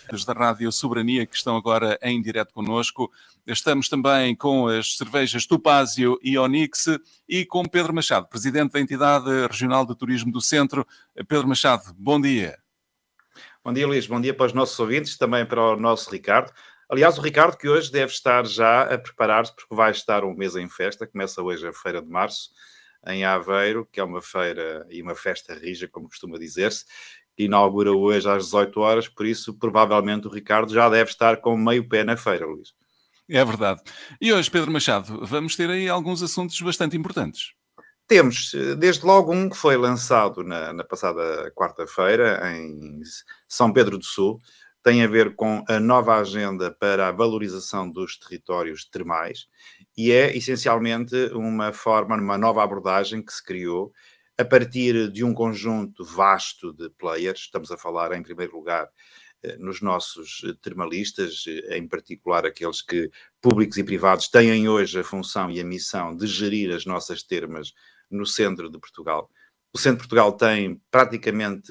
da Rádio Soberania que estão agora em direto connosco. Estamos também com as cervejas Topázio e Onyx e com Pedro Machado, Presidente da Entidade Regional de Turismo do Centro. Pedro Machado, bom dia. Bom dia, Luís. Bom dia para os nossos ouvintes, também para o nosso Ricardo. Aliás, o Ricardo que hoje deve estar já a preparar-se porque vai estar um mês em festa. Começa hoje a Feira de Março, em Aveiro, que é uma feira e uma festa rija, como costuma dizer-se. Inaugura hoje às 18 horas, por isso, provavelmente, o Ricardo já deve estar com meio pé na feira, Luís. É verdade. E hoje, Pedro Machado, vamos ter aí alguns assuntos bastante importantes. Temos, desde logo, um que foi lançado na passada quarta-feira, em São Pedro do Sul. Tem a ver com a nova agenda para a valorização dos territórios termais e é, essencialmente, uma nova abordagem que se criou a partir de um conjunto vasto de players. Estamos a falar, em primeiro lugar, nos nossos termalistas, em particular aqueles que, públicos e privados, têm hoje a função e a missão de gerir as nossas termas no centro de Portugal. O centro de Portugal tem praticamente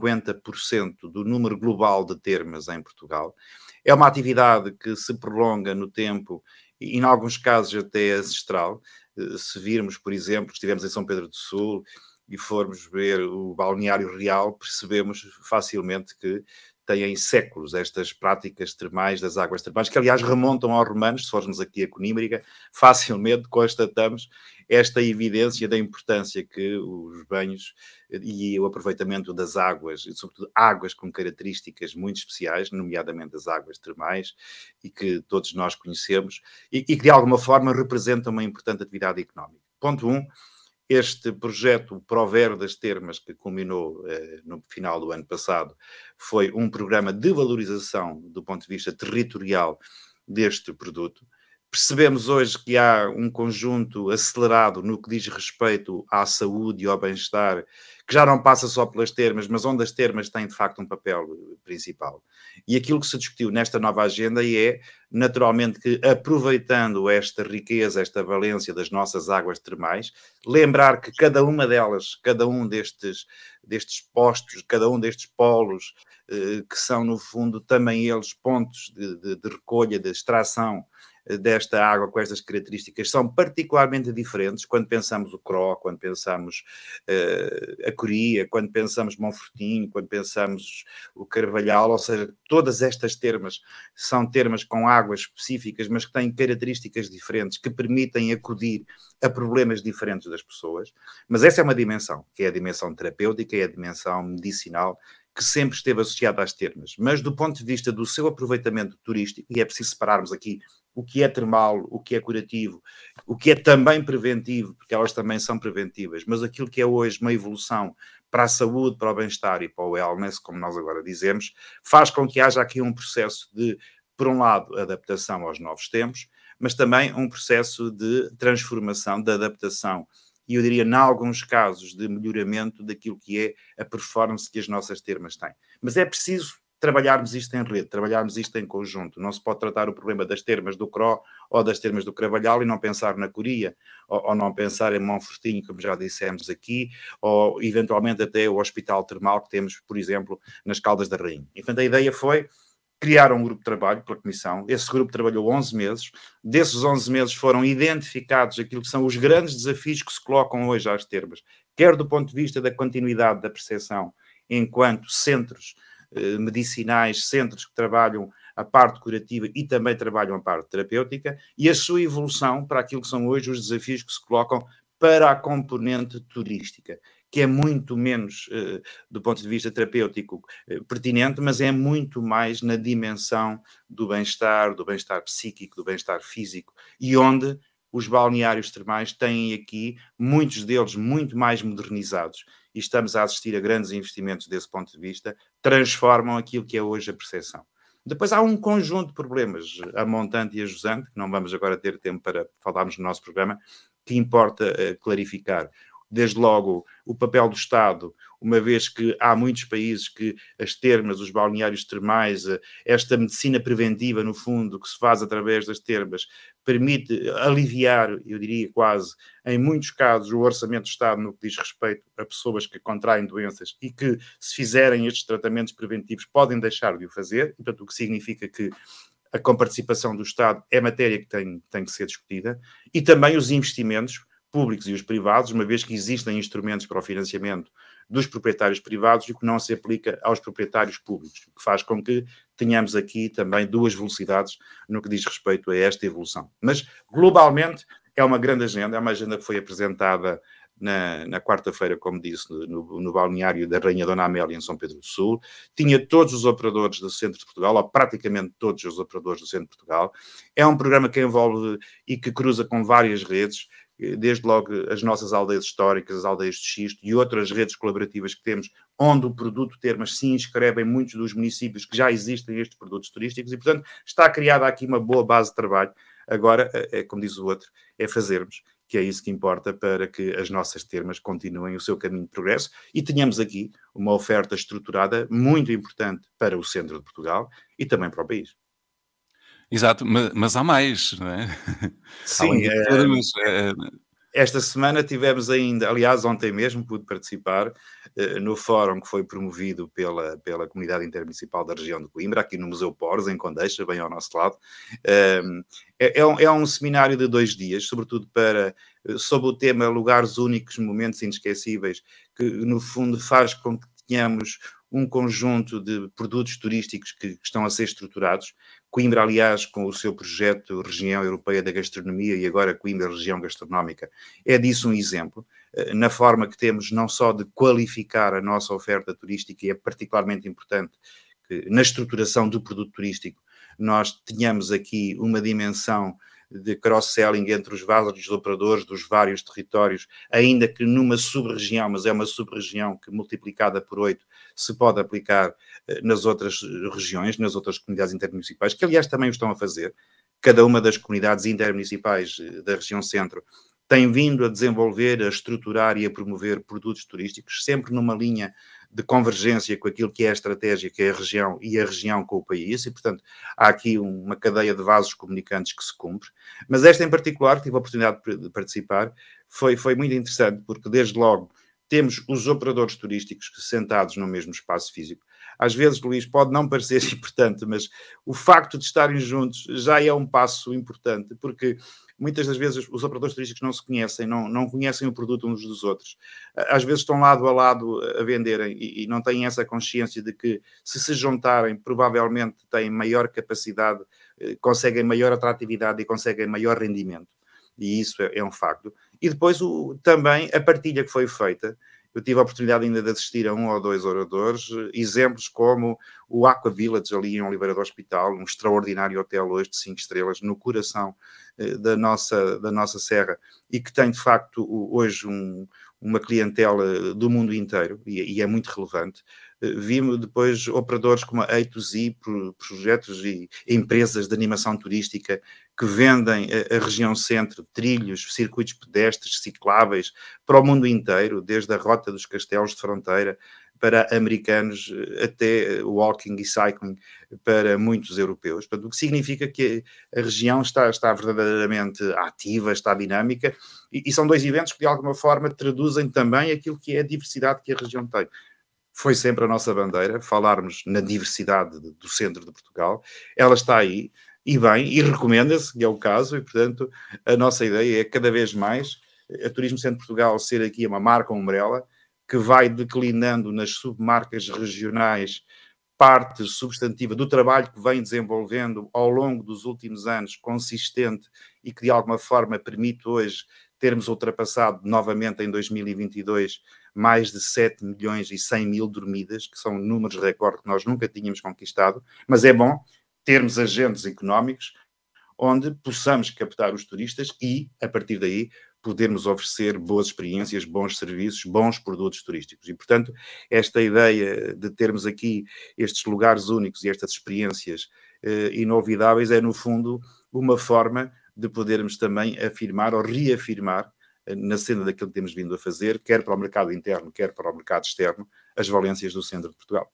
50% do número global de termas em Portugal. É uma atividade que se prolonga no tempo e, em alguns casos, até ancestral. Se virmos, por exemplo, estivemos em São Pedro do Sul e formos ver o Balneário Real, percebemos facilmente que têm séculos estas práticas termais das águas termais, que aliás remontam aos romanos. Se formos aqui a Conímbriga, facilmente constatamos esta evidência da importância que os banhos e o aproveitamento das águas, e sobretudo águas com características muito especiais, nomeadamente as águas termais, e que todos nós conhecemos, e que de alguma forma representam uma importante atividade económica. Ponto 1. Este projeto Prover das Termas, que culminou no final do ano passado, foi um programa de valorização do ponto de vista territorial deste produto. Percebemos hoje que há um conjunto acelerado no que diz respeito à saúde e ao bem-estar, que já não passa só pelas termas, mas onde as termas têm, de facto, um papel principal. E aquilo que se discutiu nesta nova agenda é, naturalmente, que aproveitando esta riqueza, esta valência das nossas águas termais, lembrar que cada uma delas, cada um destes postos, cada um destes polos, que são, no fundo, também eles pontos de recolha, de extração desta água com estas características, são particularmente diferentes quando pensamos o Cro, quando pensamos a Coria, quando pensamos Monfortinho, quando pensamos o Carvalhal, ou seja, todas estas termas são termas com águas específicas, mas que têm características diferentes, que permitem acudir a problemas diferentes das pessoas. Mas essa é uma dimensão, que é a dimensão terapêutica, é a dimensão medicinal, que sempre esteve associada às termas. Mas do ponto de vista do seu aproveitamento turístico, e é preciso separarmos aqui o que é termal, o que é curativo, o que é também preventivo, porque elas também são preventivas, mas aquilo que é hoje uma evolução para a saúde, para o bem-estar e para o wellness, como nós agora dizemos, faz com que haja aqui um processo de, por um lado, adaptação aos novos tempos, mas também um processo de transformação, de adaptação, e eu diria, em alguns casos, de melhoramento daquilo que é a performance que as nossas termas têm. Mas é preciso trabalharmos isto em rede, trabalharmos isto em conjunto. Não se pode tratar o problema das termas do Cro ou das termas do Carvalhal e não pensar na Coria, ou não pensar em Monfortinho, como já dissemos aqui, ou eventualmente até o hospital termal que temos, por exemplo, nas Caldas da Rainha. E, portanto, a ideia foi criar um grupo de trabalho pela Comissão. Esse grupo trabalhou 11 meses. Desses 11 meses foram identificados aquilo que são os grandes desafios que se colocam hoje às termas, quer do ponto de vista da continuidade da percepção enquanto centros medicinais, centros que trabalham a parte curativa e também trabalham a parte terapêutica, e a sua evolução para aquilo que são hoje os desafios que se colocam para a componente turística, que é muito menos, do ponto de vista terapêutico, pertinente, mas é muito mais na dimensão do bem-estar psíquico, do bem-estar físico, e onde os balneários termais têm aqui, muitos deles muito mais modernizados, e estamos a assistir a grandes investimentos desse ponto de vista, transformam aquilo que é hoje a percepção. Depois há um conjunto de problemas, a montante e a jusante, que não vamos agora ter tempo para falarmos no nosso programa, que importa clarificar. desde logo o papel do Estado, uma vez que há muitos países que as termas, os balneários termais, esta medicina preventiva, no fundo, que se faz através das termas, permite aliviar, eu diria quase, em muitos casos, o orçamento do Estado no que diz respeito a pessoas que contraem doenças e que, se fizerem estes tratamentos preventivos, podem deixar de o fazer, portanto, o que significa que a comparticipação do Estado é matéria que tem que ser discutida, e também os investimentos públicos e os privados, uma vez que existem instrumentos para o financiamento dos proprietários privados e que não se aplica aos proprietários públicos, o que faz com que tenhamos aqui também duas velocidades no que diz respeito a esta evolução. Mas, globalmente, é uma grande agenda, é uma agenda que foi apresentada na quarta-feira, como disse, no balneário da Rainha Dona Amélia, em São Pedro do Sul. Tinha todos os operadores do centro de Portugal, ou praticamente todos os operadores do centro de Portugal. É um programa que envolve e que cruza com várias redes, desde logo as nossas aldeias históricas, as aldeias de xisto e outras redes colaborativas que temos, onde o produto termas se inscreve em muitos dos municípios que já existem estes produtos turísticos e, portanto, está criada aqui uma boa base de trabalho. Agora, como diz o outro, é fazermos, que é isso que importa para que as nossas termas continuem o seu caminho de progresso e tenhamos aqui uma oferta estruturada muito importante para o centro de Portugal e também para o país. Exato, mas há mais, não é? Sim, esta semana tivemos ainda, aliás, ontem mesmo pude participar no fórum que foi promovido pela Comunidade Intermunicipal da região de Coimbra, aqui no Museu Pores, em Condeixa, bem ao nosso lado. É um seminário de 2 dias, sobretudo sobre o tema Lugares Únicos, Momentos Inesquecíveis, que no fundo faz com que tenhamos um conjunto de produtos turísticos que estão a ser estruturados. Coimbra, aliás, com o seu projeto Região Europeia da Gastronomia e agora Coimbra Região Gastronómica, é disso um exemplo, na forma que temos não só de qualificar a nossa oferta turística, e é particularmente importante que na estruturação do produto turístico nós tenhamos aqui uma dimensão de cross-selling entre os vários operadores dos vários territórios, ainda que numa sub-região, mas é uma sub-região que multiplicada por 8 se pode aplicar nas outras regiões, nas outras comunidades intermunicipais, que aliás também o estão a fazer. Cada uma das comunidades intermunicipais da região centro tem vindo a desenvolver, a estruturar e a promover produtos turísticos, sempre numa linha de convergência com aquilo que é a estratégia, que é a região e a região com o país, e, portanto, há aqui uma cadeia de vasos comunicantes que se cumpre. Mas esta em particular, tive a oportunidade de participar, foi muito interessante, porque desde logo temos os operadores turísticos sentados no mesmo espaço físico. Às vezes, Luís, pode não parecer importante, mas o facto de estarem juntos já é um passo importante, porque muitas das vezes os operadores turísticos não se conhecem, não conhecem o produto uns dos outros. Às vezes estão lado a lado a venderem e não têm essa consciência de que, se juntarem, provavelmente têm maior capacidade, conseguem maior atratividade e conseguem maior rendimento. E isso é um facto. E depois também a partilha que foi feita. Eu tive a oportunidade ainda de assistir a 1 ou 2 oradores, exemplos como o Aqua Village, ali em Oliveira do Hospital, um extraordinário hotel hoje de 5 estrelas, no coração da nossa serra, e que tem, de facto, hoje uma clientela do mundo inteiro, e é muito relevante. Vimos depois operadores como a A2Z, projetos e empresas de animação turística que vendem a região centro, trilhos, circuitos pedestres, cicláveis, para o mundo inteiro, desde a Rota dos Castelos de Fronteira para americanos, até walking e cycling para muitos europeus. Portanto, o que significa que a região está verdadeiramente ativa, está dinâmica, e são 2 eventos que de alguma forma traduzem também aquilo que é a diversidade que a região tem. Foi sempre a nossa bandeira, falarmos na diversidade do centro de Portugal. Ela está aí, e bem, e recomenda-se, que é o caso, e portanto a nossa ideia é cada vez mais a Turismo Centro de Portugal ser aqui uma marca umbrella que vai declinando nas submarcas regionais parte substantiva do trabalho que vem desenvolvendo ao longo dos últimos anos, consistente, e que de alguma forma permite hoje termos ultrapassado novamente em 2022 mais de 7 milhões e 100 mil dormidas, que são números recorde que nós nunca tínhamos conquistado, mas é bom termos agentes económicos onde possamos captar os turistas e, a partir daí, podermos oferecer boas experiências, bons serviços, bons produtos turísticos. E, portanto, esta ideia de termos aqui estes lugares únicos e estas experiências inovidáveis é, no fundo, uma forma de podermos também afirmar ou reafirmar na senda daquilo que temos vindo a fazer, quer para o mercado interno, quer para o mercado externo, as valências do centro de Portugal.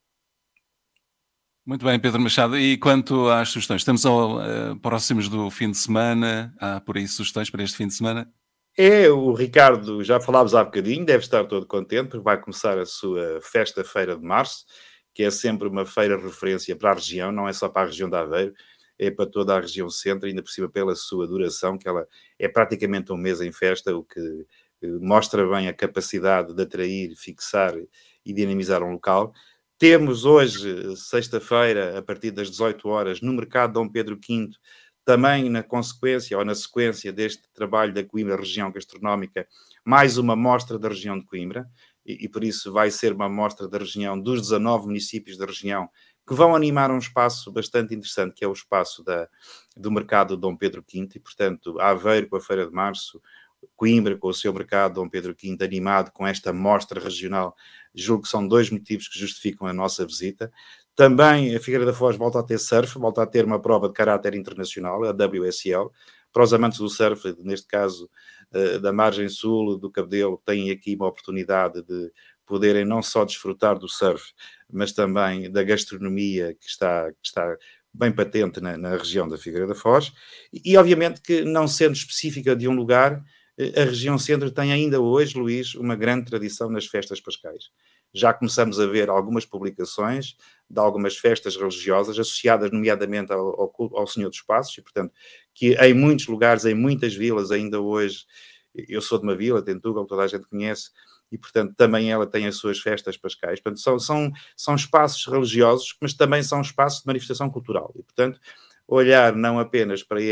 Muito bem, Pedro Machado. E quanto às sugestões? Estamos próximos do fim de semana. Há por aí sugestões para este fim de semana? O Ricardo, já falámos há bocadinho, deve estar todo contente, porque vai começar a sua Festa-feira de Março, que é sempre uma feira de referência para a região, não é só para a região de Aveiro, é para toda a região centro, ainda por cima pela sua duração, que ela é praticamente um mês em festa, o que mostra bem a capacidade de atrair, fixar e dinamizar um local. Temos hoje, sexta-feira, a partir das 18 horas, no Mercado Dom Pedro V, também na consequência ou na sequência deste trabalho da Coimbra Região Gastronómica, mais uma mostra da região de Coimbra, e por isso vai ser uma mostra da região dos 19 municípios da região, que vão animar um espaço bastante interessante, que é o espaço do Mercado Dom Pedro V, e portanto Aveiro com a Feira de Março, Coimbra com o seu Mercado Dom Pedro V animado com esta mostra regional. Julgo que são 2 motivos que justificam a nossa visita. Também a Figueira da Foz volta a ter surf, volta a ter uma prova de caráter internacional, a WSL. Para os amantes do surf, neste caso da margem sul do Cabedelo, têm aqui uma oportunidade de poderem não só desfrutar do surf, mas também da gastronomia que está bem patente na região da Figueira da Foz. E obviamente que, não sendo específica de um lugar, a região centro tem ainda hoje, Luís, uma grande tradição nas festas pascais. Já começamos a ver algumas publicações de algumas festas religiosas associadas nomeadamente ao Senhor dos Passos, e portanto que em muitos lugares, em muitas vilas ainda hoje, eu sou de uma vila, Tentugal, toda a gente conhece, e portanto também ela tem as suas festas pascais. Portanto são espaços religiosos, mas também são espaços de manifestação cultural, e portanto olhar não apenas para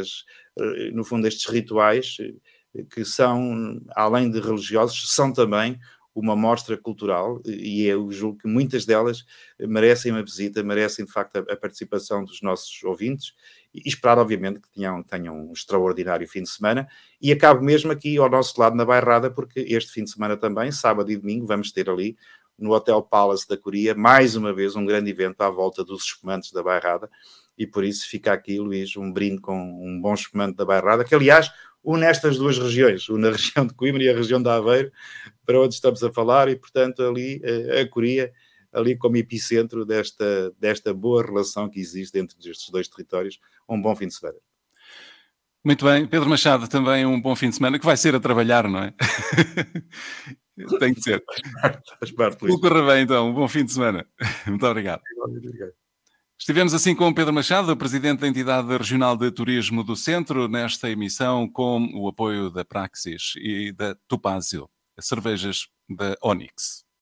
no fundo estes rituais, que são, além de religiosos, são também uma mostra cultural, e eu julgo que muitas delas merecem uma visita, merecem de facto a participação dos nossos ouvintes, e esperar obviamente que tenham um extraordinário fim de semana. E acabo mesmo aqui ao nosso lado na Bairrada, porque este fim de semana também, sábado e domingo, vamos ter ali no Hotel Palace da Coria, mais uma vez um grande evento à volta dos espumantes da Bairrada, e por isso fica aqui, Luís, um brinde com um bom espumante da Bairrada, que aliás une estas 2 regiões, une a região de Coimbra e a região de Aveiro, para onde estamos a falar, e portanto ali a Coria, ali como epicentro desta boa relação que existe entre estes 2 territórios. Um bom fim de semana. Muito bem. Pedro Machado, também um bom fim de semana, que vai ser a trabalhar, não é? Tem que ser. Faz parte, Luís. Tudo corra bem, então. Um bom fim de semana. Muito obrigado. Obrigado. Estivemos assim com o Pedro Machado, Presidente da Entidade Regional de Turismo do Centro, nesta emissão com o apoio da Praxis e da Topázio, cervejas da Onyx.